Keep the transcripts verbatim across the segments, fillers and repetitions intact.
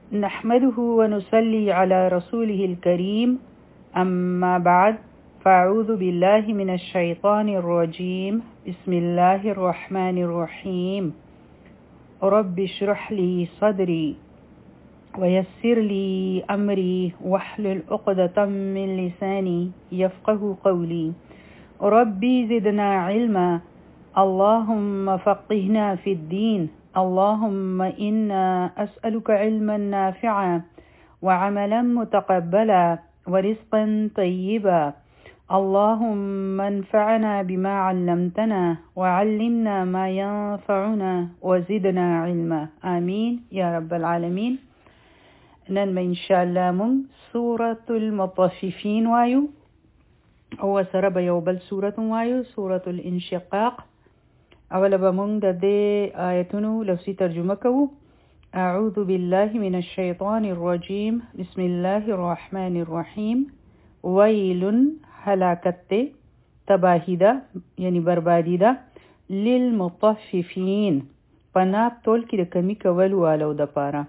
نحمده ونصلي على رسوله الكريم أما بعد فأعوذ بالله من الشيطان الرجيم بسم الله الرحمن الرحيم رب اشرح لي صدري ويسر لي أمري واحلل عقدة من لساني يفقه قولي ربي زدنا علما اللهم فقهنا في الدين اللهم إنا أسألك علما نافعا وعملا متقبلا ورزقا طيبا اللهم انفعنا بما علمتنا وعلمنا ما ينفعنا وزدنا علما آمين يا رب العالمين. نن إن شاء الله من سورة المطففين وايو او سره به یو بل سورة وایو سورة الانشقاق. اول به مونږ د دې آیتونو لفظي ترجمه کوو. اعوذ بالله من الشیطان الرجیم بسم الله الرحمن الرحیم. ویل هلاکت تباہی ده یعنی بربادی ده للمطففین پناب تول کې د کمی کول والو د پاره.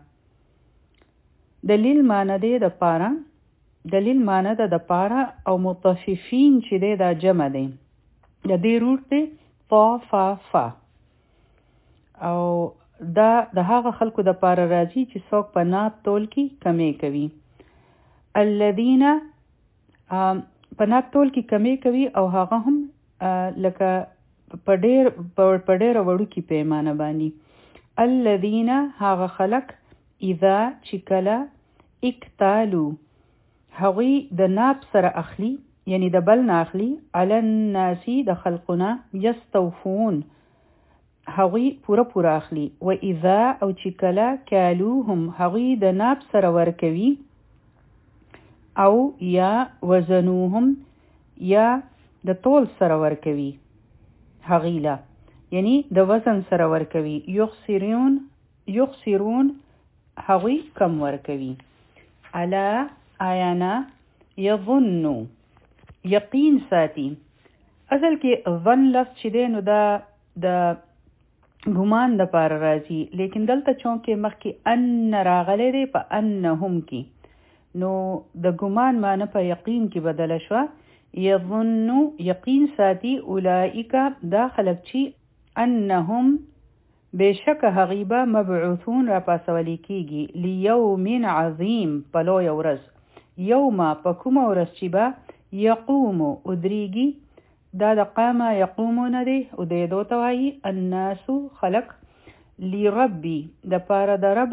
دلیل معنی ده د پاره دلیل معنی ده د پاره او مطففین چې ده دا جمع ده د دې روټ ده فا فا فا او دا د هغه خلکو د پاره راځي چې څوک په ناب تول کې کمی کوي. الذين په ناب تول کې کمی کوي او هغه هم لکه په ډېر په ډېر وړو کې پیمانه باندې. الذين هغه خلک اذا چې کله اکتالو هغوی د ناب سره اخلي یعنی د بل نه اخلي علی الناسی د خلقنا یستوفون هغوی پوره پوره اخلي. و اذا او چې کله کالوهم هغوی د ناب سره ورکوي او یا وزنوهم یا د تول سره ورکوي هغوی له یعنی د وزن سره ورکوي. یخسرون یخسرون هغوی کم ورکوي. الا آیانا یظنو یقین ساتي. اصل کې ظن لفظ چې دی نو دا د ګمان د پاره راځي لیکن دلته چونکې مخکې ان راغلی دی په انهم کې نو د ګمان معنی په یقین کې بدله شوه. یظنو یقین ساتي اولئک دا خلک چې انهم بشک هغیبه مبعوثون را پاسولی کیږي لیوم عظیم په لویه ورځ. یوم په کومه ورځ چې به یقوم ادریږي دا د قامه یقومونه دی او د دو ته وایي الناس خلق لربي د پاره د رب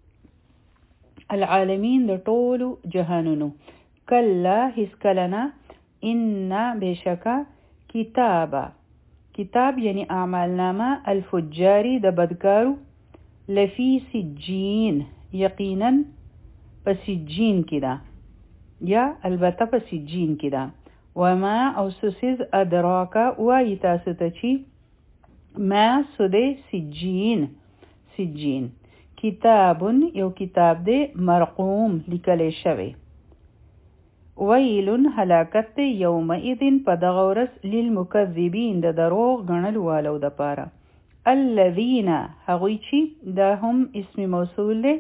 العالمین د ټولو جهانونو. کلا هیڅ کله نه ان بشکه کتابه کتاب یعنی اعمال نامه الفجاری د بدکارو لفی سجین یقینا په سجین کې ده یا البته په سجین کې ده. وما او سوسیز ادراکا وایي تاسو ته چې ما سده سجین سجین کتابون یو کتاب دی مرقوم لیکلی شوی. ویل هلاکت دی یومئذ په دغه ورځ للمکذبین د دروغ ګڼلو والو د پاره. الذین هغوی چې دا هم اسم موصول دی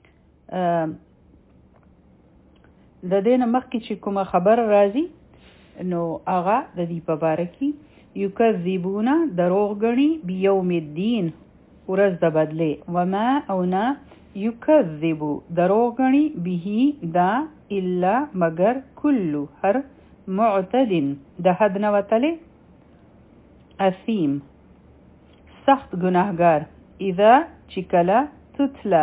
د دې نه مخکې چې کومه خبر راځي نو هغه د دې په باره کې یکذبون دروغ ګڼي بیوم الدین ورځ د بدلې. وما او نه یکذب دروغ ګڼي به دا الا مگر کلو هر معتد د حد نه وتلی اثیم سخت ګناهګار. اذا چې کله تتلا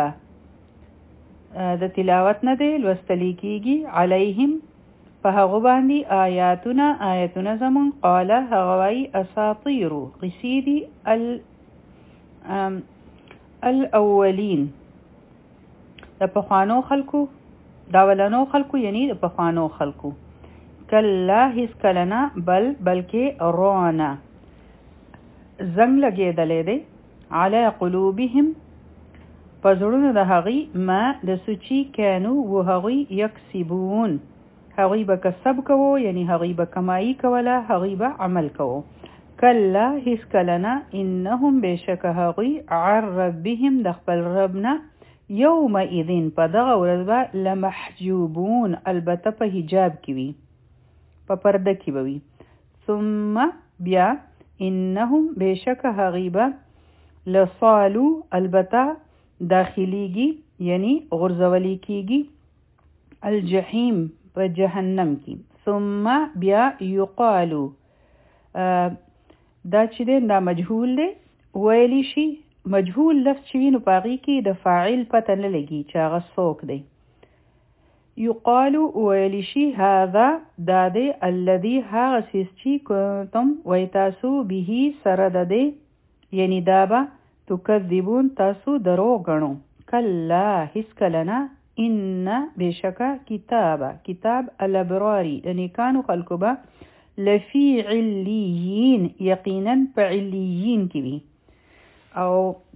د تلاوت نه دی لوستلی کیږي علیهم په هغو باندې آیاتونه آیتونه زمون قال هغه وایي اساطیر قصې دي الاولین د پخوانو خلکو د اولنو خلکو یعنی د پخوانو خلکو. کلا هیڅ کله نه بل بلکې رونه زنګ لګېدلی دی علی قلوبهم پزړونو د هغوی ما د سوچی کانو و هغوی یکسبون هغوی به کسب کوو یعنی هغوی به کمایی کوله هغوی به عمل کوو. کلا هیڅ کله نه انهم بشک هغوی عن ربهم د خپل رب نه یومئذ په دغه ورځ به لمحجوبون البته په حجاب کې وي په پرده کې به وي ثم بیا انهم بشک هغیبه لصالو البته داخليږي یعنی غرزولی کیږي الجحیم په جهنم کې ثم بیا یقالو دا چې دا مجهول دی ویلی شي مجهول لفظ چې وي نو په هغې کې د فاعل پته نه لګي چې هغه څوک دی یقالو ویلی شي هذا دا دی الذي هغه څیز چې کنتم وی تاسو به سره د دی یعنی دا به تکذبون تاسو درو ګڼو کلا هیڅکله نه ان بشکه کتابه کتاب الابراری د نیکانو خلکو به لفی علیین یقینا په علیین کې وي او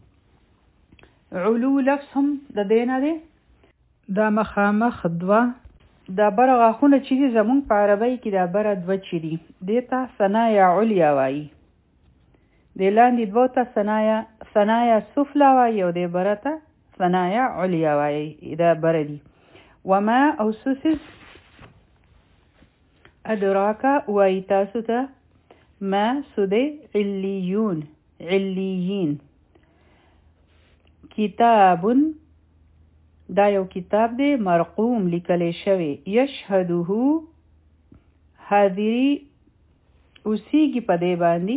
علو لفظ هم د دې نه دی دا مخامخ دوه دا بره غاښونه چې دي زمونږ په عربۍ کې دا بره دوه چې دي دې ته ثنایا علیا وایي دې لاندې دوو ته ثنایا ثنایا سفلا وایي او دې بره ته ثنایا علیا وایي دا بره دي وما او سوسس ادراکا وایي تاسو ته ما سوده علیون علیین کتابون دا یو کتاب دی مرقوم لیکلی شوی یشهده حاضری اوسیږي په دې باندې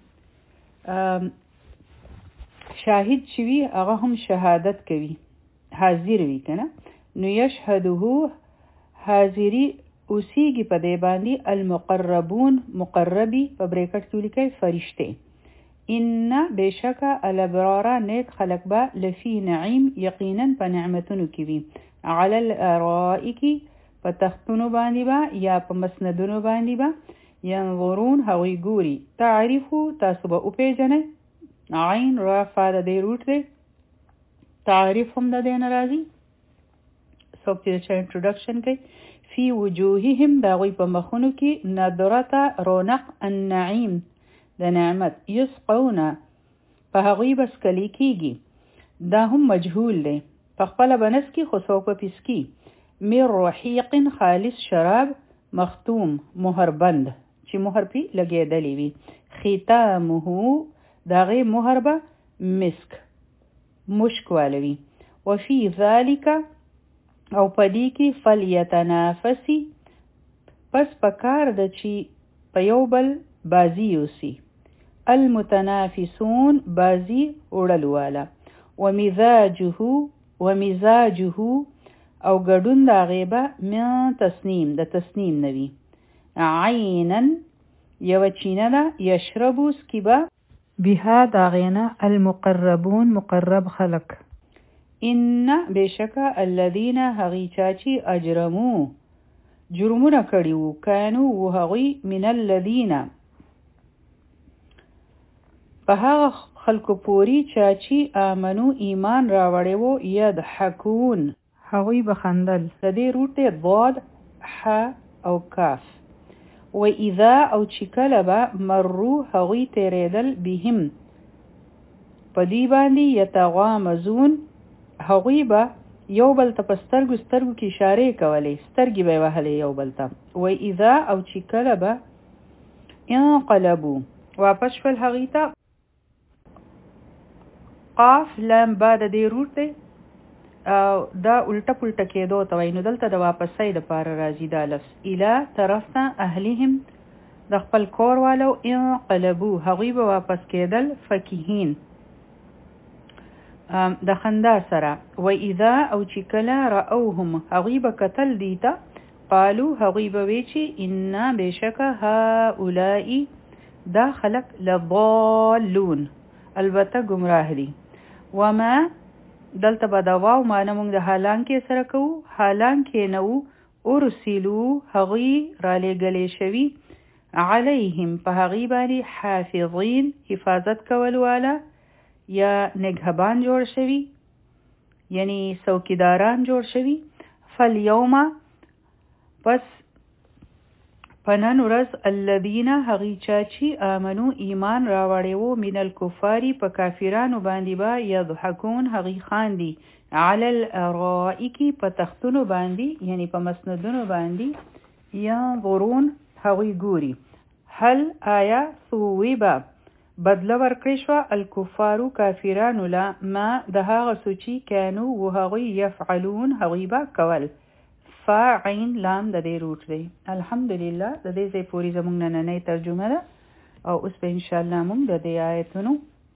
شاهد چې وي هغه هم شهادت کوي حاضر وي که نه نو یشهده حاضری اوسیږي په دې باندې المقربون مقربي په بریکټ کې ولیکئ فرشته ان بشکا الابرارا نیک خلق با لفی نعیم یقینا په نعمتونو کې وي علی الارائک په تختونو باندې با یا په مسندونو باندې با ینظرون هغوی ګوري تعریفو تاسو به وپېژنئ عین را فا د دې روټ دی تعریف هم د دې نه راځي څوک چې چا انټروډکشن کوي فی وجوههم د هغوی په مخونو کې نضرته رونق النعیم د نعمت یسقون په هغوی بس کلی کیږي دا هم مجهول دی په خپله بنس کې خو څوک به پیس کی من رحیق خالص شراب مختوم مهر بند چې مهر پې لګېدلی وي ختامه د هغې مهر به مسک مشک والوي وفي ذلك او پدې کې فلیتنافسی پس پکار د چې په یو بل بازی یوسي المتنافسون بازی وړلو والا ومزاجه ومزاجه او ګډون د هغې به من تسنیم د تسنیم نه وي عینا یوه چینه ده یشربو سکي به بها د هغې نه المقربون مقرب خلق ان بشکه الذین هغې چا چې اجرمو جرمونه کړي وو کانو و هغوی من الذین په هغه خلکو پورې چا چې آمنو ایمان راوړی وو یضحکون هغوی به خندل د دې روټ دی ضاد ح او کاف و اذا او چې کله به مرو هغوی تیریدل بهم په دوی باندې یتغامزون هغوی به یو بل ته په سترګو سترګو کې اشارې کولې سترګې به یې وهلې یو بل ته و اذا او چې کله به انقلبو واپس شول هغوی ته قاف لام با د دې روټ دی دا الټه پلټه کېدو ته وایي نو دلته د واپسۍ دپاره راځي دا لفظ اله طرف ته اهلیهم د خپل کور والو انقلبو هغوی به واپس کېدل فکهین د خندا سره و اذا او چې کله رأوهم هغوی به کتل دی ته قالو هغوی به وی چې انا بشکه هؤلاء دا خلق لضالون البته ګمراه دي وما دلته به د واو معنی موږ د حالانکې سره کوو حالانکې نه وو ارسلو هغوی رالیږلې شوي علیهم په هغوی باندې حافظین حفاظت کول والا یا نگهبان جوړ شوي یعنی څوکیداران جوړ شوي فالیوم پس پنن ورځ الذین هغوی چا چې آمنو ایمان راوړی وو من الکفاري په کافرانو باندې به یضحکون هغوی خاندي علی الارائک په تختونو باندې یعنی په مسندونو باندې ینظرون هغوی ګوري هل آیا ثوبا بدله ورکړی شوه الکفارو کافرانو له ما د هغه څه چې کانو و هغوی یفعلون هغوی به کول فاعین لام د دې روټ دی. الحمدلله د دې ځای پورې زموږ نننۍ ترجمه ده او اوس به انشاءالله موږ د دې آیتونو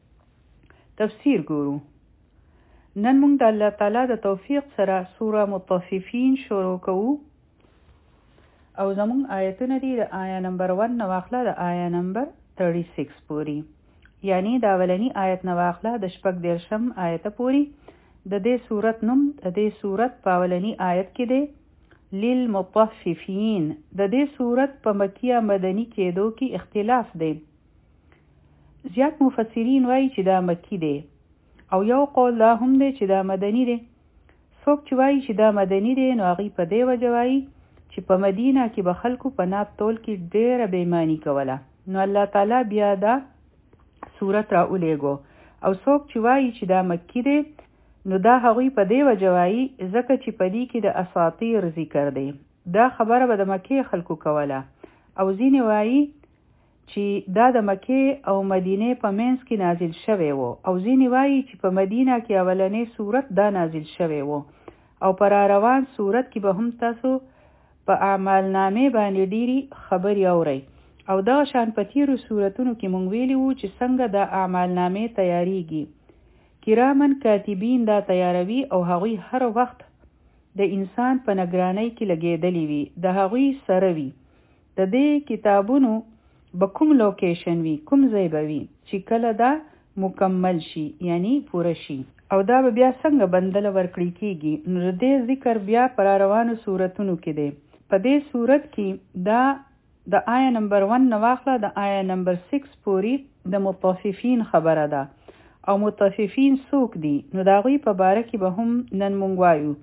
تفسیر ګورو. نن موږ د الله تعالی د توفیق سره سوره مطففین شروع کوو او زموږ آیتونه دي د آیا نمبر ون نه واخله د آیا نمبر36 پورې یعنی د اولنی آیت نه واخله د شپږ دېرشم آیته پورې. د دې سورت نوم د دې سورت په اولنی آیت کې دی للمطففین. د دې سورت په مکی یا مدنی کېدو کې اختلاف دی. زیات مفسرین وایي چې دا مکی دی او یو قول دا هم دی چې دا مدنی دی. څوک چې وایي چې دا مدنی دی نو هغوی په دې وجه وایي چې په مدینه کې به خلکو په ناب تول کې ډېره بېایماني کوله نو الله تعالی بیا دا سورت را اولیږو. او څوک چې وایي چې دا مکی دی نو دا هغوی په دې وجه وایي ځکه چې په دې کې د اساطیر ذکر دی. دا خبره به د مکې خلکو کوله او ځینې وایي چې دا د مکې او مدینې په منځ کې نازل شوی و او ځینې وایي چې په مدینه کې اولنې سورت دا نازل شوی و او پر روان سورت کې به هم تاسو په اعمال نامې باندې ډېرې خبرې اورئ او دغه شان په تیرو سورتونو کې مونږ ویلي وو چې څنګه د اعمال نامې تیاریږي. کرامن کاتبین دا تیاروي او هغوی هر وخت د انسان په نگرانۍ کې لګېدلي وي د هغوی سره وي. د دې کتابونو به کوم لوکیشن وي کوم ځای به وي چې کله دا مکمل شي یعنی پوره شي او دا به بیا څنګه بندله ورکړی کیږي. نو د دې ذکر بیا پر روانو سورتونو کې دی. په دې سورت کې دا د آیا نمبر ون نه واخله د آیا نمبر سکس پورې د مطففین خبره ده او مطففین څوک دي نو د هغوی په باره کې به هم نن مونږ وایو.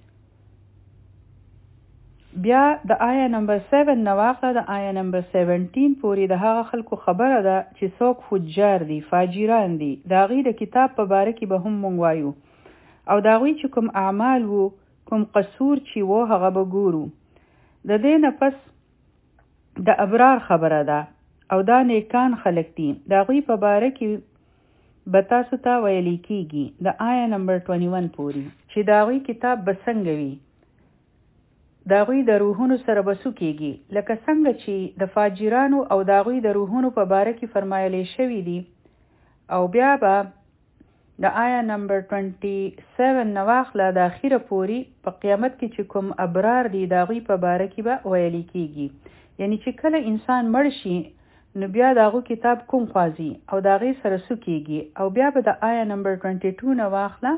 بیا د آیا نمبر سیون نه واخله د آیا نمبر سیونټین پورې د هغه خلکو خبره ده چې څوک فجار دي فاجران دي د هغوی د کتاب په باره کې به هم مونږ وایو او د هغوی چې کوم اعمال وو کوم قصور چې وو هغه به ګورو. د دې نه پس د ابرار خبره ده او دا نیکان خلک دي د هغوی په باره کې به تاسو ته ویلی کیږي د آیا نمبر اکیس پورې چې د هغوی کتاب به څنګه وي د هغوی د روحونو سره به څه کیږي لکه څنګه چې د فاجرانو او د هغوی د روحونو په باره کې فرمایلی شوي دي. او بیا به د آیا نمبر سیون نه واخله د اخیره پورې په قیامت کې چې کوم ابرار دي د هغوی په باره کې به ویلی کیږي یعنی چې کله انسان مړ شي نو بیا د هغو کتاب کوم خوازي او د هغې سره څه کیږي. او بیا به د آیا نمبر دوه نه واخله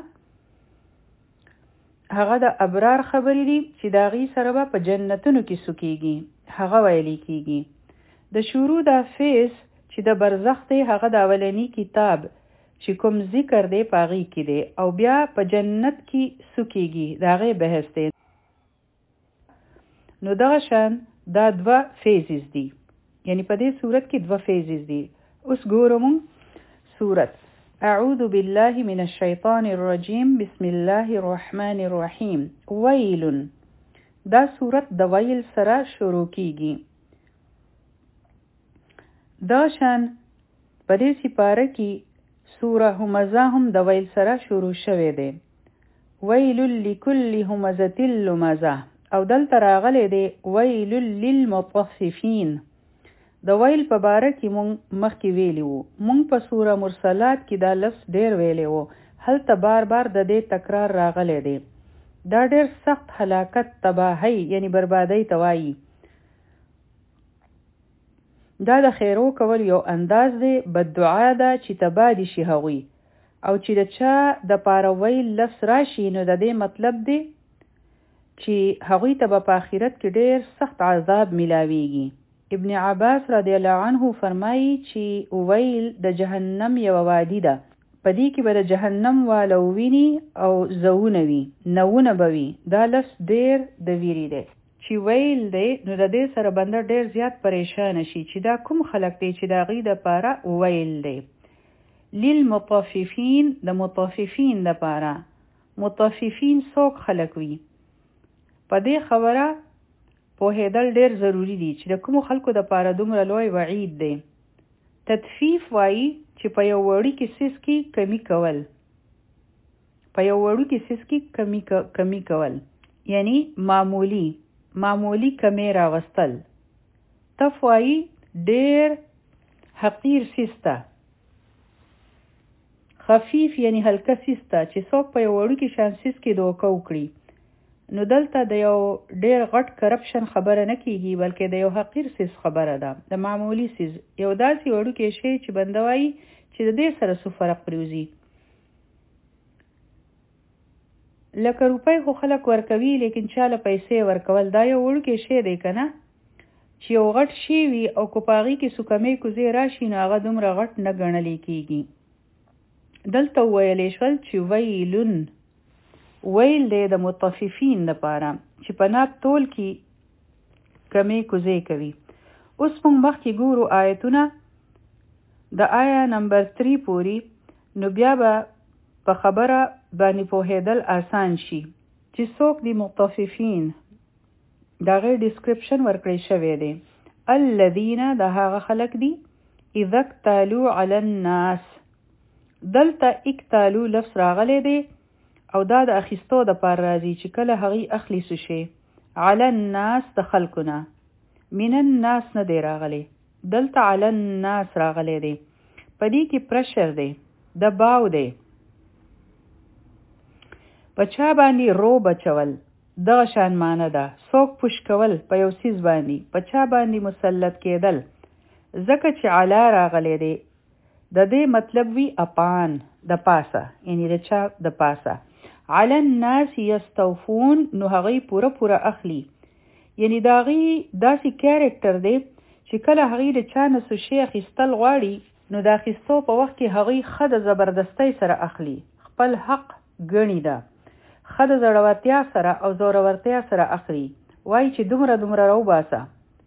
هغه د ابرار خبرې دي چې د هغې سره به په جنتونو کې څه کیږي هغه ویلی کیږي. د شروع دا فیض چې د برزخ دی هغه د اولنی کتاب چې کوم ذکر دی په هغې کې دی او بیا په جنت کې څه کیږي د هغې بحث دی. نو دغه شان دا دوه فیزز دي یعنی په دې صورت کې دوه فیزز دي. اوس ګورو مونږ صورت. اعوذ بالله من الشیطان الرجیم بسم الله الرحمن الرحیم. ویل دا صورت د ویل سره شروع کیږي. دا شان په دې سپاره کې سوره همزه هم د ویل سره شروع شوې ده. ویل لکل همزة لمزه او دلته راغلی دی ویل للمطففین. د ویل په باره کې مونږ مخکې ویلی وو. مونږ په سوره مرسلات کې دا لفظ ډیر ویلی وو. هلته بار بار د دې تکرار راغلی دی. دا ډیر سخت هلاکت تباهی یعنی بربادی ته وایي. دا د خیرو کول یو انداز دی بددعا ده چې تباه دي شي هغوی او چې د چا د پاره ویل لفظ راشي نو د دې مطلب دی چې هغوی ته به په آخرت کې ډیر سخت عذاب ملاویږي. ابن عباس رضی الله عنه فرمایي چې ویل د جهنم یو وادي ده. په دې کې به د جهنم والو ویني او زونه وي نوونه به وي. دا لفظ ډیر د ویری دی چې ویل دی نو د دې سره بنده ډیر زیات پریشان شي چې دا کوم خلق دی چې د هغوی دپاره ویل دی. للمطففین د مطففین دپاره مطففین څوک خلک وي. په دې خبره پوهېدل ډېر ضروری دي چې د کومو خلکو دپاره دومره لوی وعید دی. تطفیف وایي چې په یو وړوکي څیز کې کمی کول. په یو وړوکي څیز کې کمی کمی کول یعنی معمولی معمولی کمی راوستل. تف وایي ډېر حقیر څیز ته. خفیف یعنی هلکه څیز ته چې څوک په یو وړوکي شان څیز کې دوکه وکړي. نو دلته د یو ډېر غټ کرپشن خبره نه کیږي بلکې د یو حقیر څیز خبره ده. د معمولی څیز یو داسې وړوکی شی چې بنده وایي چې د دې سره څه فرق پرېوځي. لکه روپۍ خو خلک ورکوي لیکن چاله پیسې ورکول دا یو وړوکی شی دی که نه چې یو غټ شی وي او که په هغې کې څو کمې کوزې راشي نو هغه دومره غټ نه ګڼلی کېږي. دلته وویلی شول چې ویلون ویل دی د مطففین دپاره چې په ناب تول کې کمې کوزې کوي. اوس موږ مخکې ګورو آیتونه د آیا نمبر تری پورې نو بیا به په خبره باندې پوهېدل آسان شي چې څوک دی مطففین. د هغې ډسکرپشن ورکړی شوی دی. الذین د هغه خلک دي اذا اکتالو علی الناس. دلته اکتالو لفظ راغلی دی او دا د اخیستو د پار راځي چې کله هغې اخلي څه شی علی الناس د خلکو نه. من الناس نه دی راغلی. دلته علی الناس راغلی دی. په دې کې پرشر دی د باو دی. په چا باندې رو بچول دغه شان معنی ده. څوک پوش کول په یو څیز باندې په چا باندې مسلط کېدل. ځکه چې علا راغلی دی د دې مطلب وی اپان د پاسه یعنی د چا د پاسه. علی الناس یستوفون نو هغې پوره پوره اخلي یعنی د هغې داسې کیریکټر دی چې کله هغې د چا نه څه شی اخیستل غواړي نو د اخیستو په وخت کې هغې ښه د زبردستۍ سره اخلي. خپل حق ګڼي ده. ښه د زړورتیا سره او زورورتیا سره اخلي. وایي چې دومره دومره راوباسه.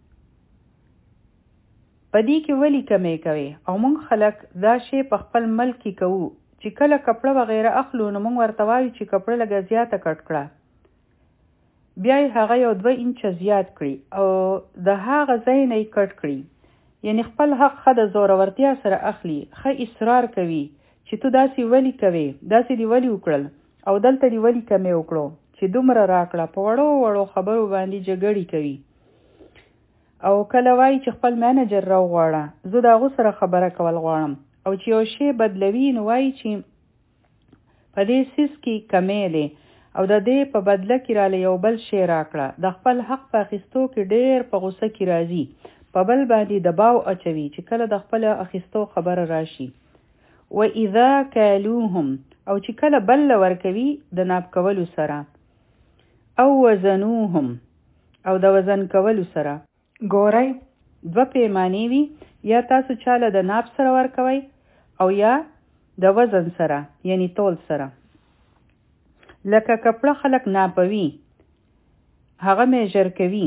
په دې کې ولې کمې کوي او موږ خلک دا شی په خپل ملک کې کوو چې کله کپړه وغیره اخلو نو موږ ورته وایو چې کپړه لږه زیاته کټ کړه. بیا یې هغه یو دوه انچه زیات کړي او د هغه ځای نه یې کټ کړي. یعنی خپل حق ښه د زورورتیا سره اخلي. ښه اصرار کوي چې تو داسې ولې کوې داسې دې ولې وکړل او دلته دې ولې کمې وکړو چې دومره راکړه. په وړو وړو خبرو باندې جګړې کوي او کله وایي چې خپل مینیجر راوغواړه زه د هغو سره خبره کول غواړم او چې یو شی بدلوي نو وایي چې په دې څیز کې کمې دی او د دې په بدله کې راله یو بل شی راکړه. د خپل حق په اخیستو کې ډېر په غوسه کې راځي. په بل باندې دباو اچوي چې کله د خپل اخیستو خبره راشي. و اذا کالوهم او چې کله بل ورکوي د ناب کولو سره. او وزنوهم او د وزن کولو سره. ګورئ دوه پیمانې وي یا تاسو چاله د ناب سره ورکوئ او یا د وزن سره یعنی تول سره. لکه کپړه خلک ناپوي هغه میجر کوي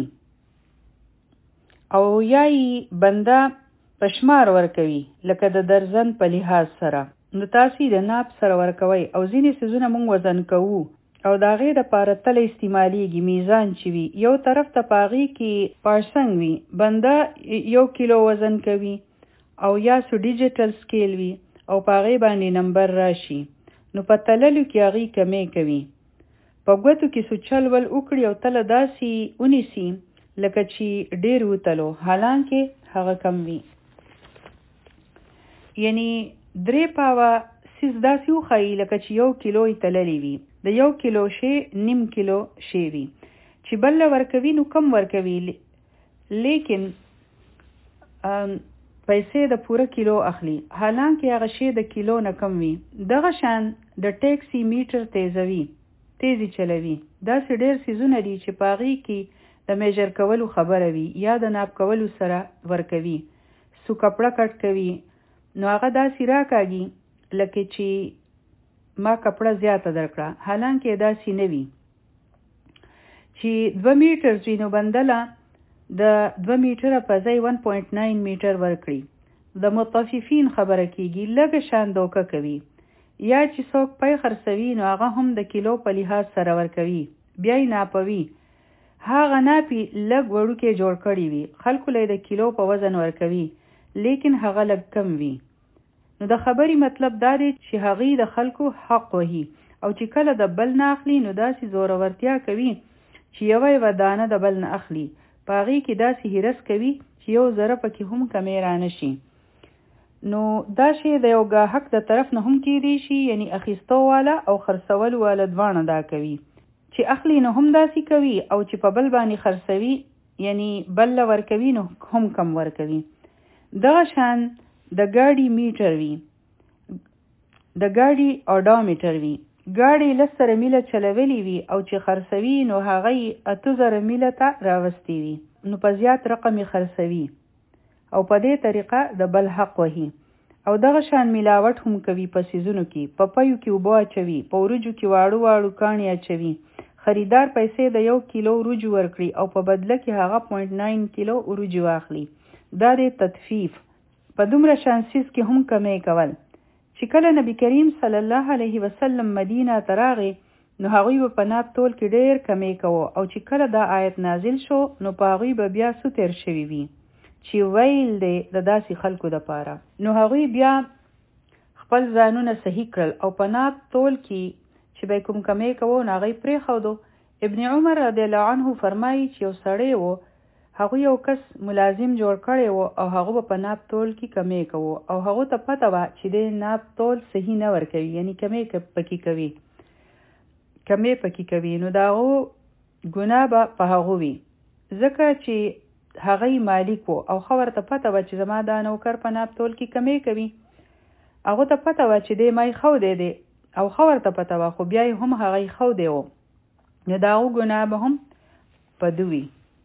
او یا یې بنده پشمار ورکوي لکه د درزن په لحاظ سره. نو تاسو د ناب سره ورکوئ او ځینې څیزونه موږ وزن کوو او د هغې دپاره تله استعمالیږي میزان چې وي. یو طرف ته په هغې کې پارسنګ وي بنده یو کیلو وزن کوي او یا سو ډیجیټل سکیل وي او په هغې باندې نمبر راشي نو په تللو کې هغې کمې کوي. په ګوتو کې سو چل ول وکړي او تله داسې ونیسي لکه چې ډېر وتلو حالانکې هغه کم وي. یعنی درې پاوه سیز داسې وښایي لکه چې یو کیلو یې تللی وي. د یو کیلو شی نیم کیلو شی وي چې بل ورکوي نو کم ورکوي لیکن پیسې د پوره کیلو اخلي حالانکې هغه شی د کیلو نه کم وي. دغه شان د ټیکسي میټر تیزوي تیزی چلوي. داسې ډېر څیزونه دي چې په هغې کې د میجر کولو خبره وي یا د ناب کولو سره ورکوي. سو کپړه کټ کوي نو هغه داسې راکاږي لکه چې ما کپړه زیاته درکړه حالانکې داسې نه وي. چې دوه میټر وي نو بندله د دوه میټره په ځای ون پوینټ ناین میټر ورکړي. د مطففین خبره کېږي لږه شان دوکه کوي یا چې څوک پی خرڅوي نو هغه هم د کیلو په لحاظ سره ورکوي، بیا یې ناپوي. هغه ناپي لږ وړوکی جوړ کړی وي، خلکو له د کیلو په وزن ورکوي، لیکن هغه لږ کم وي. نو د خبرې مطلب دا دی چې هغې د خلکو حق وهي، او چې کله د بل نه اخلي نو داسې زورورتیا کوي چې یوه یوه دانه د بل نه اخلي. په هغې کې داسې هرس کوي چې یو ذره پکې هم کمی رانه شي. نو دا شی د یو ګاهک د طرف نه هم کیدی شي، یعنی اخیستو والا او خرڅولو والا دواړه دا کوي. چې اخلي نو هم داسې کوي، او چې په بل باندې خرڅوي یعنی بل له ورکوي نو هم کم ورکوي. دغه شان د ګاډي میټر وي، د ګاډي اډامیټر وي. ګاډي لس زره میله چلولی وي او چې خرڅوي نو هغه اته زره میله ته راوستی وي، نو په زیات رقم یې خرڅوي او په دې طریقه د بل حق وهي. او دغه شان ملاوټ هم کوي په سیزونو کې، په پیو کې اوبه اچوي، په وریجو کې واړو واړو کاڼي اچوي. خریدار پیسې د یو کیلو وریجو ورکړي او په بدله کې هغه پوینټ ناین کیلو وریجو واخلي. دا د تطفیف. په دومره شان سیز کې هم کمی کول. چې کله نبی کریم صلی الله علیه وسلم مدینه ته راغی نو هغوی به په ناب تول کې ډیر کمی کوو، او چې کله دا آیت نازل شو نو په هغوی به بیا سوتر شوي وي چې ویل دی د داسې خلکو دپاره. نو هغوی بیا خپل ځانونه صحیح کړل او په ناب تول کې چې به کوم کمی کوو نو هغوی پرېښودو. ابن عمر رضی الله عنه فرمایي چې یو سړی و، هغه یو کس ملازم جوړ کړی و او هغه به په ناب تول کې کمی کوو، او هغه ته پته وه چې د ناب تول صحیح نه ورکوي، یعنی کمی پکې کوي کمی پکې کوي. نو د هغو ګناه به په هغو وي، ځکه چې هغه مالک و او خو ورته پته وه چې زما دا نوکر په ناب تول کې کمی کوي. هغه ته پته وه چې دی مای خو دی دی او خو ورته پته وه، خو بیا هم هغه خو دی و، نو د هغو ګناه به هم په دو وي،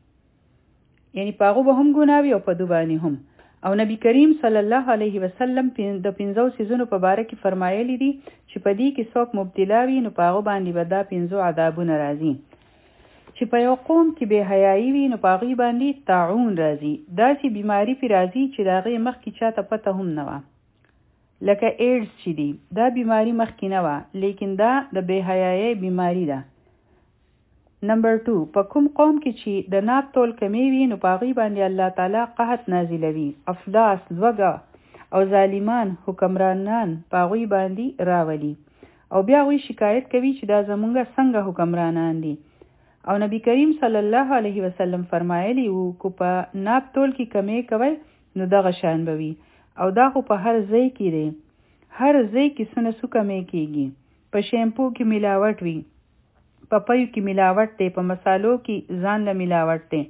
یعنی په هغو به هم ګناه وي او په دو باندې هم. او نبی کریم صلی الله علیه وسلم د پنځو څیزونو په باره کې فرمایلی دي چې په دې کې څوک مبتلا وي نو په هغو باندې به دا پنځو عذابونه راځي. چې په یو قوم کې بې حیایي وي نو په هغوی باندې طاعون راځي، داسې بیماري پې راځي چې د هغې مخکې چاته پته هم نه وه، لکه ایډز چې دي، دا بیماري مخکې نه وه لیکن دا د بې حیایي بیماري ده. نمبر ټو، په کوم قوم کې چې د ناب تول کمی وي نو په هغوی باندې الله تعالی قحط نازلوي، افلاس، لوږه او ظالمان حکمرانان په هغوی باندې راولي، او بیا هغوی شکایت کوي چې دا زمونږ څنګه حکمرانان دي. او نبی کریم صلی الله علیه وسلم فرمایلی وو کو په ناب تول کې کمی کوي نو دغه شان به وي، او دا خو په هر ځای کې دی، هر ځای کې څه نه څه کمی کېږي. په شیمپو کې ملاوټ وي، په پیو کې ملاوټ دی، په مسالو کې ځان له ملاوټ دی،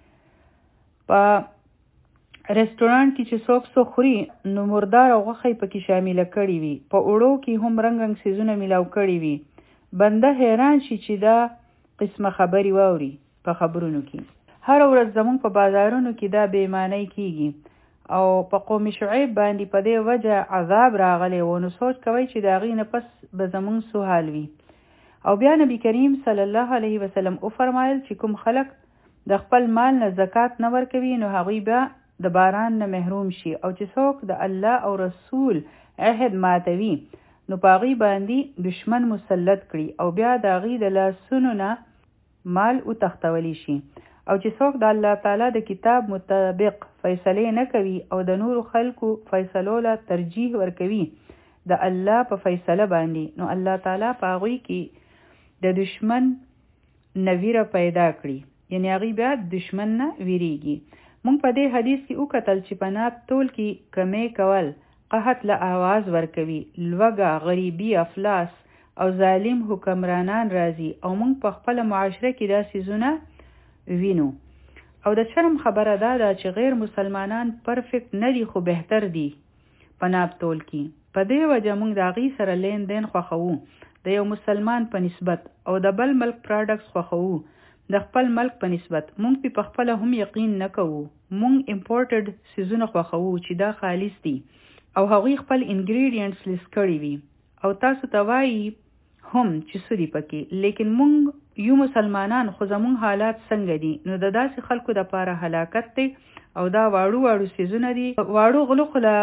په رستورانت کې چې څوک څه خوري نو مردار او غوښه پکې شامله کړي وي، په اوړو کې هم رنګ رنګ څیزونه ملاو کړي وي. بنده حیران شي چې دا قسمه خبرې واوري. په خبرونو کې هر ورځ زمونږ په بازارونو کې دا بې ایمانۍ کېږي، او په قوم شعیب باندې په دې وجه عذاب راغلی و، نو سوچ کوئ چې د هغې نه پس به زمونږ څه حال وي. او بیا نبی کریم صلی الله علیه وسلم او فرمایل چې کوم خلق د خپل مال نه زکات نه ورکوي نو هغوی بیا د باران نه محروم شي، او چې څوک د الله او رسول عهد ماتوي نو په هغوی باندې دشمن مسلط کړي، او بیا د هغوی د لاسونو نه مال وتښتولی شي. او چې څوک د الله تعالی د کتاب مطابق فیصلې نه کوي او د نورو خلکو فیصلو له ترجیح ورکوي د الله په فیصله باندې، نو الله تعالی په هغوی کې د دشمن نویره پیدا کړي، یعنی هغوی بیا دشمن نه ویریږي. مونږ په دې حدیث کې وکتل چې په ناب تول کې کمی کول قحط له آواز ورکوي، لوږه، غریبي، افلاس او ظالم حکمرانان راځي، او مونږ په خپله معاشره کې دا څیزونه وینو. او د شرم خبره دا ده چې غیر مسلمانان پرفیکټ نه دي خو بهتر دي په ناب تول کې. په دې وجه مونږ د هغوی سره لین دین خوښوو د یو مسلمان په نسبت، او د بل ملک پراډکټس خوښوو د خپل ملک په نسبت. مونږ پې په خپله هم یقین نه کوو، مونږ امپورټډ څیزونه خوښوو چې دا خالص دي او هغوی خپل انګریډینټس لیست کړي وي، او تاسو ته وایي هم چې څه دي پکې، لیکن مونږ یو مسلمانان خو زمونږ حالات څنګه دي. نو د داسې خلکو دپاره هلاکت دی، او دا واړو واړو څیزونه دي. واړو غلو خو له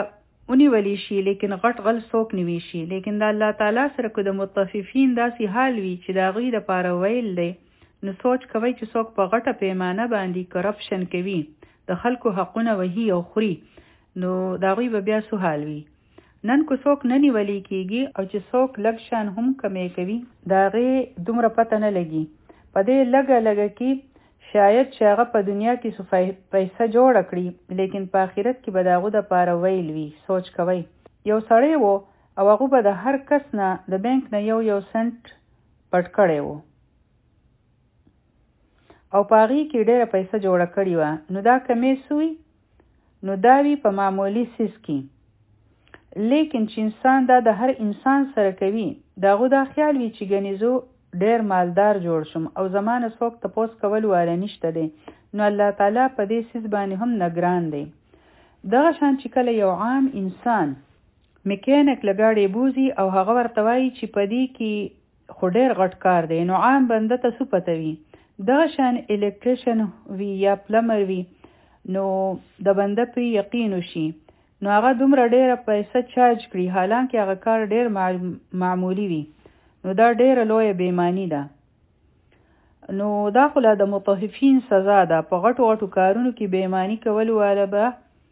ونیولی شي لیکن غټ غل څوک نیوي شي. لیکن د الله تعالی سره که د متففین داسې حال وي چې د هغوی دپاره ویل دی، نو سوچ کوئ چې څوک په غټه پیمانه باندې کرپشن کوي، د خلکو حقونه وهي او خوري، نو د هغوی به بیا څه حال وي. نن که څوک نه نیولی کېږي او چې څوک لږ شان هم کمی کوي، د هغې دومره پته نه لګي. په دې لږه لږه کې شاید چې هغه په دنیا کې څه پیسه جوړه کړي، لیکن په آخرت کې به د هغو دپاره ویل وي. سوچ کوئ، یو سړی و او هغه به د هر کس نه د بینک نه یو یو سنټ پټ کړی و او په هغې کې ډېره پیسه جوړه کړې وه. نو دا کمی څه وي؟ نو دا وي په معمولي څیز کې. لیکن چې انسان دا د هر انسان سره کوي، د هغو دا خیال وي چې ګنې زه ډېر مالدار جوړ شم او زمانه څوک تپوس کول واله نشته دی، نو الله تعالی په دې څیز باندې هم نګران دی. دغه شان چې کله یو عام انسان میکینک له ګاډۍ بوځي او هغه ورته وایي چې په دې کې خو ډېر غټ کار دی، نو عام بنده ته څه پته وي؟ دغه شان الکتریشن وي یا پلمر وي، نو د بنده پرې یقین وشي، نو هغه دومره ډېره پیسه چارج کړي حالانکه هغه کار ډېر معمولی وي، نو دا ډېره لویه بېمانی ده. نو دا خو لا د متففین سزا ده. په غټو غټو کارونو کې بېمانی کول واله به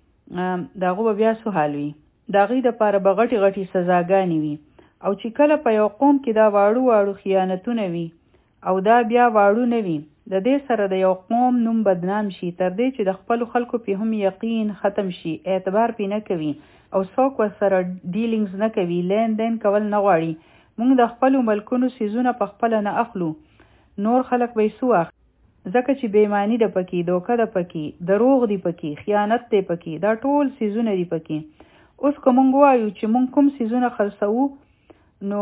د هغو به بیا څه حال وي؟ د هغوی دپاره به غټې غټې سزاګانې وي. او چې کله په یو قوم کې دا واړو واړو خیانتونه وي او دا بیا واړو نه وي، د دې سره د یو قوم نوم بدنام شي، تر دې چې د خپلو خلکو پې هم یقین ختم شي، اعتبار پې نه کوي او څوک ورسره ډیلینګز نه کوي، لین دین کول نه غواړي. موږ د خپلو ملکونو څیزونه په خپله نه اخلو، نور خلک به یې څه واخلي؟ ځکه چې بېمانی ده پکې، دوکه ده پکې، دروغ دی پکې، خیانت دی پکې، دا ټول څیزونه دي پکې. اوس که موږ وایو چې موږ کوم څیزونه خرڅوو، نو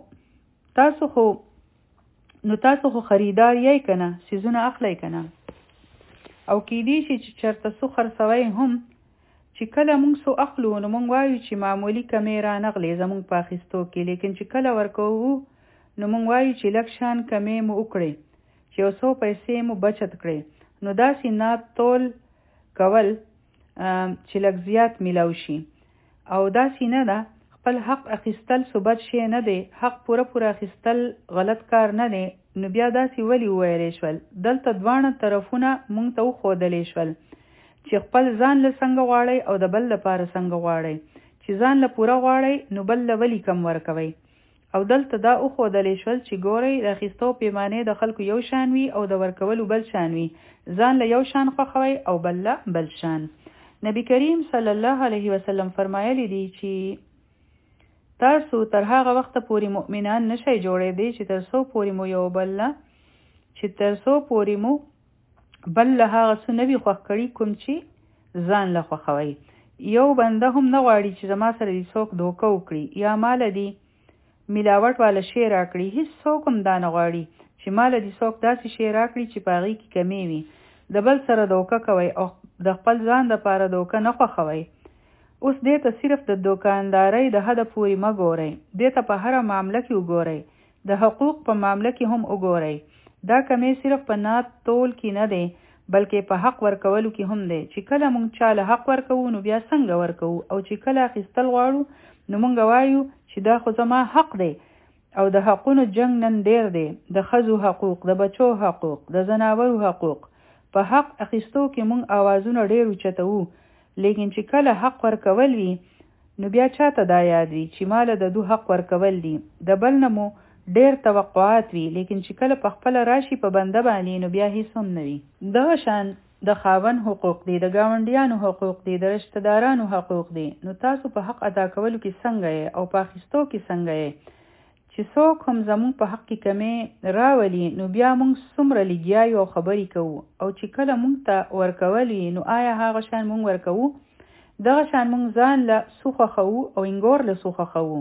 تاسو خو نو تاسو خو خریدار یې که نه، څیزونه اخلی که نه. او کیدی شي چې چېرته څه خرڅوئ هم، چې کله موږ څه اخلو نو موږ وایو چې معمولي کمې رانغلې زموږ په اخیستو کې، لیکن چې کله ورکوو نو موږ وایو چې لږ شان کمې مو وکړئ، چې یو څو پیسې مو بچت کړئ. نو داسې ناب تول کول چې لږ زیات میلاو شي، او داسې نه ده. خپل حق اخیستل څه بد شی نه دی، حق پوره پوره اخیستل غلط کار نه دی. نو بیا داسې ولې وویلی شول؟ دلته دواړه طرفونه موږ ته وښودلی شول چې خپل ځان له څنګه غواړئ او د بل لپاره څنګه غواړئ. چې ځان له پوره غواړئ نو بل له ولې کم ورکوئ. او دلته دا وښودلی شول چې ګورئ د اخیستو پیمانې د خلکو یو شان وي او د ورکولو بل شان وي. ځان له یو شان خوښوئ او بل له بل شان. نبی کریم صلی الله علیه وسلم فرمایلی دی چې تاسو تر هغه وخته پورې مؤمنان نشئ جوړېدی چې تر څو پورې مو یو بل له چې تر څو پورې مو بل له هغه څه نه وي خوښ کړي کوم چې ځان له خوښوئ. یو بنده هم نه غواړي چې زما سره دې څوک دوکه وکړي یا ماله دې ملاوټ والا شی راکړي. هېڅ څوک هم دا نه غواړي چې ماله دې څوک داسې شی راکړي چې په هغې کې کمې وي. د بل سره دوکه کوئ او د خپل ځان دپاره دوکه نه خوښوئ. اوس دې ته صرف د دوکاندارۍ د حده پورې مه ګورئ، دې ته په هره معامله کې وګورئ، د حقوق په معامله کې هم وګورئ. دا کمی صرف په نات تول کې نه دی بلکې په حق ورکولو کې هم دی. چې کله موږ چاله حق ورکوو نو بیا څنګه ورکوو، او چې کله اخیستل غواړو نو موږ وایو چې دا خو زما حق دی. او د حقونو جنگ نن ډیر دی، د ښځو حقوق، د بچو حقوق، د زناورو حقوق. په حق اخیستو کې موږ آوازونه ډیر اوچتوو، لیکن چې کله حق ورکول وي نو بیا چاته دا یاد وي چې ماله د دو حق ورکول دي. د بل نه مو ډیر توقعات وي، لیکن چې کله په خپل راشي په بنده باندې نو بیا هیڅ هم نه وي. دغه شان د خاوند حقوق دي، د ګاونډیانو حقوق دي، د رشتہ دارانو حقوق دي. نو تاسو په حق ادا کولو کې څنګه یې او په اخیستو کې څنګه یې؟ چې څوک هم زموږ په حق کې کمې راولي نو بیا موږ څومره لګیا یو او خبرې کوو، او چې کله موږ ته ورکول وي نو آیا هغه شان موږ ورکوو؟ دغه شان موږ ځان له څه خوښوو او انګور له څه خوښوو.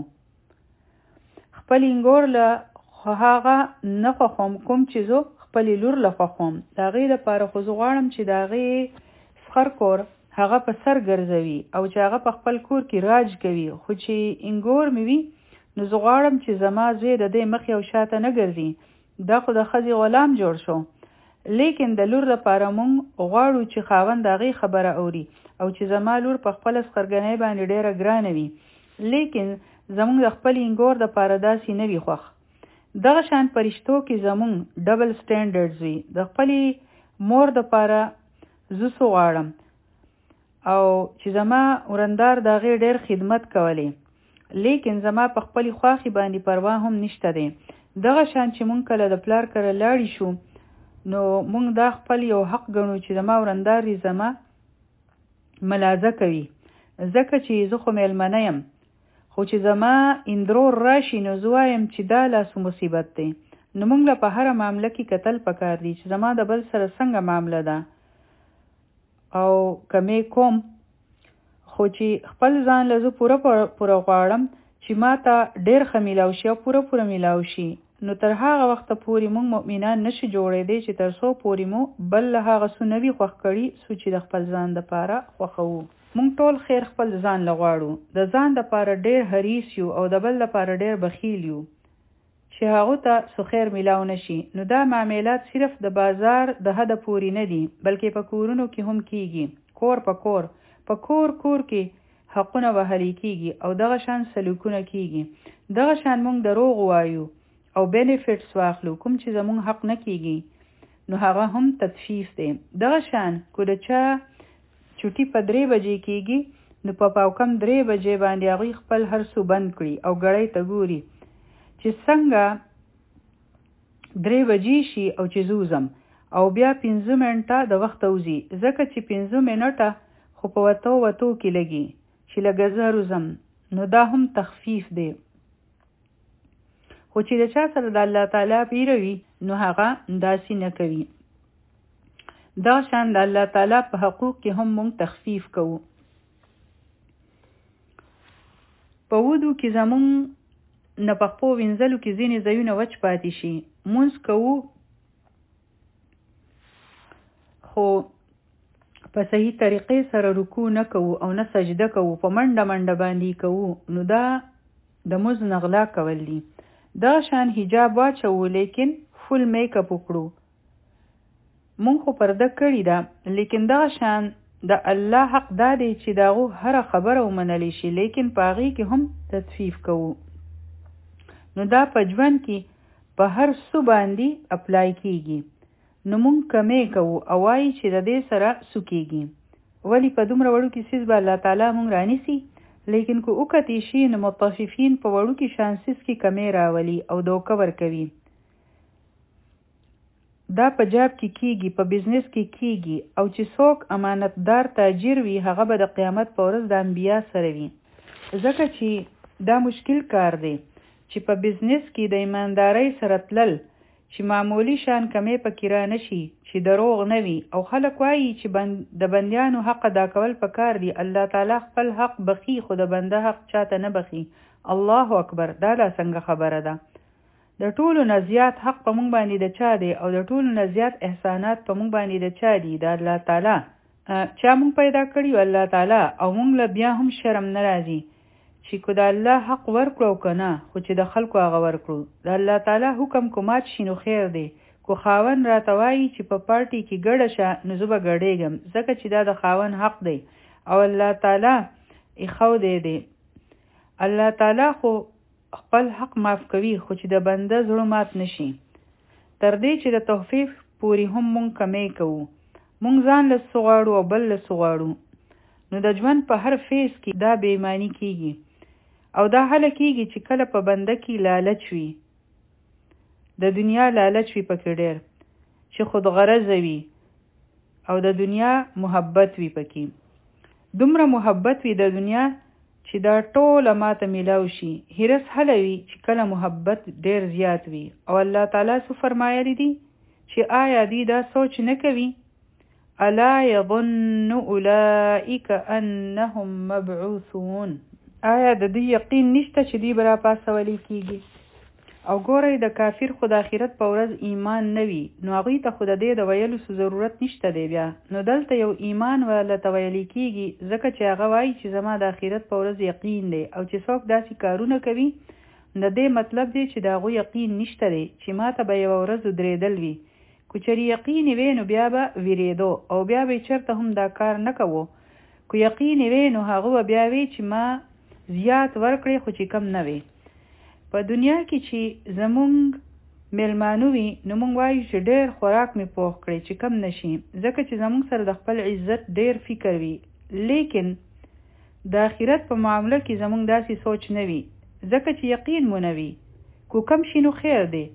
خپل انګور له هغه نه خوښوم کوم چې زه خپلې لور له خوښوم. د هغې دپاره خو زه غواړم چې د هغې فخر کور هغه په سر ګرځوي او چې هغه په خپل کور کې راج کوي. خو چې انګور مې وي نو زه غواړم چې زما زوی د دې مخې او شاته نه ګرځي. دا خو د ښځې غلام جوړ شو. لیکن د لور لپاره مونږ غواړو چې خاوند د هغې خبره اوري او چې زما لور په خپله سخرګنۍ باندې ډېره ګرانه وي، لیکن زمونږ د خپل انګور دپاره داسې نه وي خوښ. دغه شان پرشتو کې زمونږ ډبل سټینډرډز وي. د خپلې مور دپاره زه څه غواړم او چې زما ورندار د هغې ډېر خدمت کولی، لیکن زما په خپلې خواښې باندې پروا هم نشته دی. دغه شان چې مونږ کله د پلار کره لاړې شو نو مونږ دا خپل یو حق ګڼو چې زما ورندار یې زما ملازه کوي، ځکه چې زه خو میلمنه یم، خو چې زما اندرور راشي نو زه وایم چې دا لاسو مصیبت دی. نو مونږ له په هره معامله کې کتل پکار دی چې زما د بل سره څنګه معامله ده او کمې کوم، خو چې خپل ځان له زه پوره پوره غواړم چې ما ته ډېر ښه میلاو شي او پوره پوره میلاو شي، نو تر هغه وخته پورې مونږ مؤمنان نشي جوړېدی چې تر څو پورې مو بل له هغه څه نه وي خوښ کړي څو چې د خپل ځان دپاره خوښوو. مونږ ټول خیر خپل ځان له غواړو، د ځان دپاره ډېر حریص یو او د بل دپاره ډېر بخیل یو چې هغو ته څه خیر میلاو نشي. نو دا معاملات صرف د بازار د حده پورې نه دي، بلکې په کورونو کې هم کیږي. کور په کور په کور کور کې حقونه وهلی کیږي او دغه شان سلوکونه کیږي. دغه شان مونږ دروغ وایو او بینیفټس واخلو، کوم چې زمونږ حق نه کیږي نو هغه هم تطفیف دی. دغه شان کو د چا چوټي په درې بجې کیږي نو په پاوکم درې بجې باندې هغوی خپل هر څه بند کړي او ګړۍ ته ګوري چې څنګه درې بجې شي او چې زوزم او بیا پنځه منټه د وخت وځي، ځکه چې پنځه منټه خو په وتو وتو کې لګي چې لږه زه روزم، نو دا هم تخفیف دی. خو چې د چا سره د الله تعالی پیره وي نو هغه داسې نه کوي. دا شان د الله تعالی په حقوق کې هم مونږ تخفیف کوو. په ودو کې زمونږ نه په خپو وینځلو کې ځینې ځایونه وچ پاتې شي، مونځ کوو خو په صحیح طریقې سره رکوع نه کوو او نه سجده کوو، په منډه منډه باندې کوو، نو دا د مونځ نه غلا کول دي. دا شان حجاب واچوو لیکن فل میک اپ وکړو، مونږ خو پرده کړې ده، لیکن دغه شان د الله حق دا دی چې داغو هره خبره ومنلی شي، لیکن په هغې کې هم تطفیف کوو. نو دا په ژوند کې په هر څه باندې اپلای کیږي. نو مونږ کمې کوو او وایي چې د دې سره څه کیږي، ولې په دومره وړو کې څیز به الله تعالی مونږ رانیسي، لیکن که وکتې شي نو مطففین په وړو کې شانسیز کې کمې راولي او دوکه ورکوي. دا په جاب کې کیږي، په بزنس کې کیږي، او چې څوک امانتدار تاجر وي هغه به د قیامت په ورځ د انبیا سره وي، ځکه چې دا مشکل کار دی چې په بزنس کې د ایماندارۍ سره تلل چې معمولی شان کمې پکې را نشي، چې دروغ نه وي، او خلک وایي چې بند د بندیانو حق ادا کول پکار دي. الله تعالی خپل حق بخي خو د بنده حق چاته نه بخي. الله اکبر، دا لا څنګه خبره ده؟ د ټولو نه زیات حق په مونږ باندې د چا دی او د ټولو نه زیات احسانات په مونږ باندې د چا دي؟ د الله تعالی. چا مونږ پیدا کړي الله تعالی، او مونږ له بیا هم شرم نه راځي چې کو د الله حق ورکړو که نه، خو چې د خلکو هغه ورکړو. د الله تعالی حکم کو مات شي نو خیر دی، کو خاون راته وایي چې په پارټي کې ګډه شه نو زه به ګډېږم، ځکه چې دا د خاون حق دی او الله تعالی ایښو دی دی. الله تعالی خو خپل حق معاف کوي، خو چې د بنده زړه مات نشي. تر دې چې د تخفیف پورې هم مونږ کمې کوو، مونږ ځان له څه غواړو او بل له څه غواړو، نو د ژوند په هر فیز کې دا بې ایماني کیږي، او دا هله کیږي چې کله په بنده کې لالچ وي، د دنیا لالچ وي پکې ډېر، چې خود غرض وي او د دنیا محبت وي پکې، دومره محبت وي د دنیا چې دا ټوله ماته میلاو شي. هرس هله وي چې کله محبت ډېر زیات وي. او الله تعالی څه فرمایلی دي چې آیا دی دا سوچ نه کوي؟ الا یظن اولئک انهم مبعوثون، آیا د دې یقین نشته چې دی به راپاسولی کیږي؟ او ګورئ د کافر خو د آخرت په ورځ ایمان نه وي، نو هغوی ته خو د دې د ویلو څه ضرورت نشته دی بیا. نو دلته یو ایمان والا ته ویلی کیږي، ځکه چې هغه وایي چې زما د آخرت په ورځ یقین دی، او چې څوک داسې کارونه کوي د دې مطلب دی چې د هغوی یقین نشته دی چې ما ته به یوه ورځ ودرېدل وي، کو چېرې یقین وي نو بیا به ویرېدو او بیا به چېرته هم دا کار نه کوو. کو یقین وي نو هغه به بیا وي چې ما زیات ورکړې خو چې کم نه وي. په دنیا کې چې زمونږ میلمانه وي نو مونږ وایو چې ډېر خوراک مې پوخ کړی چې کم نشي، ځکه چې زمونږ سره د خپل عزت ډېر فکر وي. لیکن د آخرت په معامله کې زمونږ داسې سوچ نه وي، ځکه چې یقین مو نه وي. کو کم شي نو خیر دی،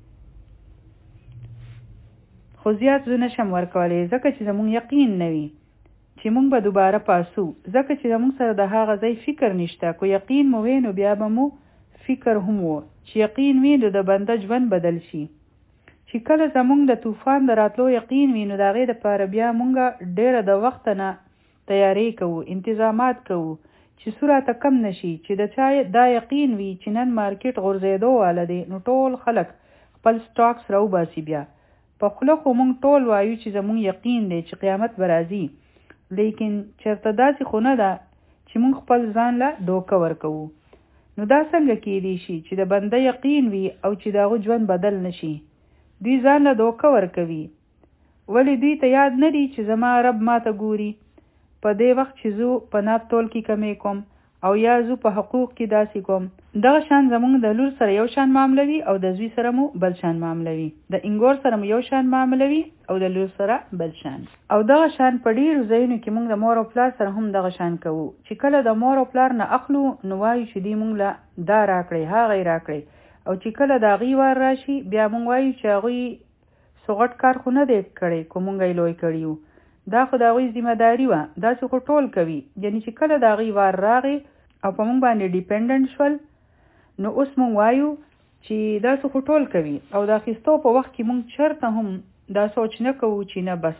خو زیات زه نشم ورکولی ځکه چې زمونږ یقین نه وي چې مونږ به دوباره پاسو، ځکه چې زمونږ سره د هغه ځای فکر نشته. کو یقین مو وي نو بیا به مو فکر هم وو چې یقین وي نو د بنده ژوند بدل شي. چې کله زمونږ د طوفان د راتلو یقین وي نو د هغې دپاره بیا مونږ ډېره د وخت نه تیاری کوو، انتظامات کوو چې څه راته کم نشي. چې د چا دا یقین وي چې نن مارکیټ غورځېدو واله دی نو ټول خلک خپل سټاکس راوباسي. بیا په خوله خو مونږ ټول وایو چې زمونږ یقین دی چې قیامت به راځي، لیکن چېرته داسې خو نه ده چې مونږ خپل ځان له دوکه ورکوو. نو دا څنګه کیدی شي چې د بنده یقین وي او چې د هغه ژوند بدل نشي؟ دوی ځان له دوکه ورکوي. ولې دوی ته یاد نه دی چې زما رب ما ته ګوري په دې وخت چې زه په ناب تول کې کمی کوم او یا زه په حقوق کې داسې کوم. دغه شان زمونږ د لور سره یو شان معاملوي او د زوی سره مو بل شان معاملوي، د انګور سره مو یو شان معاملوي او د لور سره بل شان. او دغه شان په ډېرو ځایونو کې مونږ د مور او پلار سره هم دغه شان کوو. چې کله د مور او پلار نه اخلو نو وایو چې دوی مونږ له دا راکړئ هغه یې راکړئ، او چې کله د هغوی وار راشي بیا مونږ وایو چې هغوی څه غټ کار خو نه دی کړی، کو مونږ یې لوی کړي وو، دا خو د هغوی ذمه داري وه، داسې خو ټول کوي. یعنې چې کله د هغوی وار راغی او په مونږ باندې ډیپینډنټ شول نو اوس مونږ وایو چې داسې خو ټول کوي. او د اخیستو په وخت کې مونږ چېرته هم دا سوچ نه کوو چې نه بس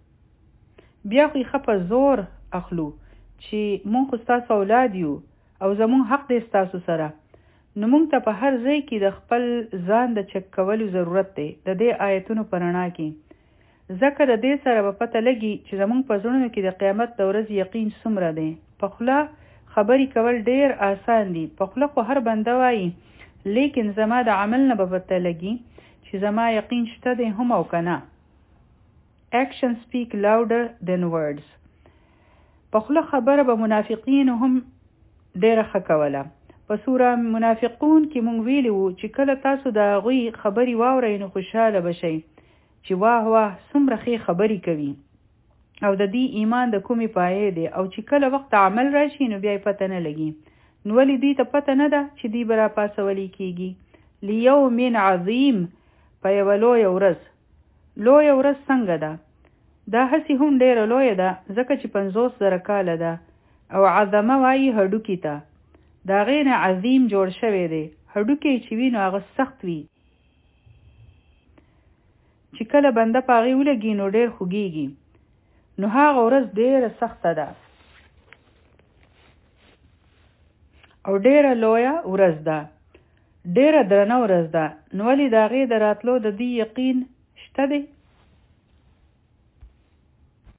بیا خو یې ښه په زور اخلو چې مونږ خو ستاسو اولاد یو او زمونږ حق دی ستاسو سره. نو مونږ ته په هر ځای کې د خپل ځان د چک کولو ضرورت دی د دې آیتونو په رڼا کې، ځکه د دې سره به پته لګي چې زمونږ په زړونو کې د قیامت د ورځې یقین څومره دی. په خوله خبرې کول ډېر آسان دي، په خوله خو هر بنده وایي، لیکن زما د عمل نه به پته لګي چې زما یقین شته دی هم او که نه. Action speak louder than words. په خوله خبره به منافقین هم ډېره ښه کوله. په سوره منافقون کې مونږ ویلي وو چې کله تاسو د هغوی خبرې واورئ نو خوشحاله به شئ چې واه واه څومره ښې خبرې کوي او د دې ایمان د کومې پایې دی. او چې کله وخت عمل راشي نو بیا یې پته نه لګي. نو ولې دوی ته پته نه ده چې دوی به راپاسولی کېږي لیوم عظیم، په یوه لویه ورځ. لویه ورځ څنګه ده؟ دا هسې هم ډېره لویه ده ځکه چې پنځوس زره کاله ده. او عظمه وایي هډوکي ته، د هغې نه عظیم جوړ شوی دی. هډوکی چې وي نو هغه سخت وي، چې کله بنده په هغې ولګي نو ډېر خوږېږي. نو هغه ورځ ډېره سخته ده او ډېره لویه ورځ ده، ډېره درنه ورځ ده. نو ولې د هغې د راتلو د دې یقین شته دی؟